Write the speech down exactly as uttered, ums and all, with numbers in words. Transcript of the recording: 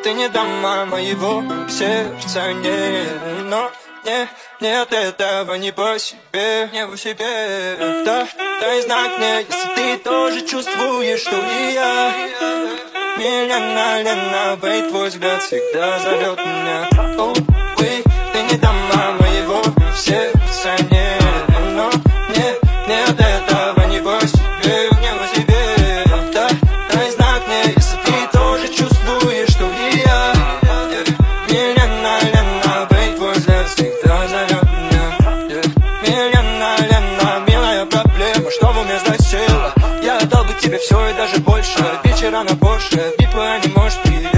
ты не дама моего сердца, нет. Но не, нет, этого не по себе, не по себе. Да, дай знак мне, если ты тоже чувствуешь, что и я. Миллиона, Лена, бей, твой взгляд всегда зовет меня. Увы, ты не дама моего сердца, нет. Но не, нет, этого не по себе, не по себе. Да, дай знак мне, если ты тоже чувствуешь, что и я. Миллиона, Лена, бей, твой взгляд всегда зовет меня. Миллиона, Лена, милая проблема, что в уме значила. Я отдал бы тебе все и даже больше. Вечера на Порше, битва не может прийти.